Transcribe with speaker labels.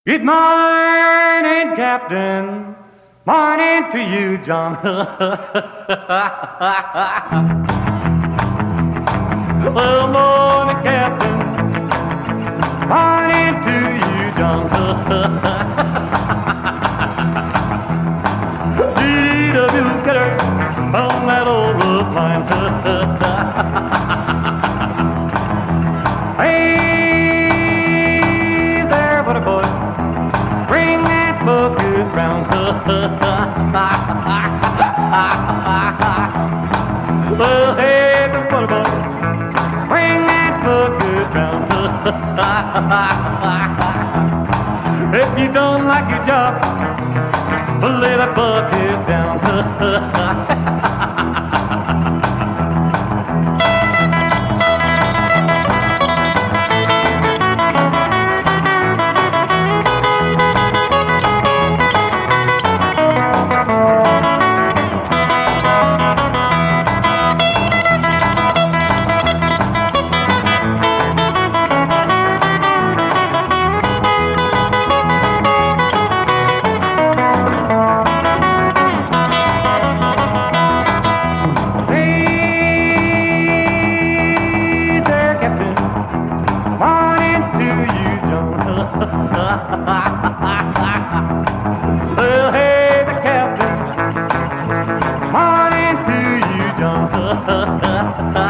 Speaker 1: Good morning, Captain. Morning to you, John. Well, morning, Captain. Morning to you, John. Lead a mule scatter on that old road line. Hey there, buddy boy. Bring that bucket round. Well, hey there, buddy boy. Bring that bucket round. If you don't like your job, lay that bucket down. Well, hey, the captain, morning to you, John.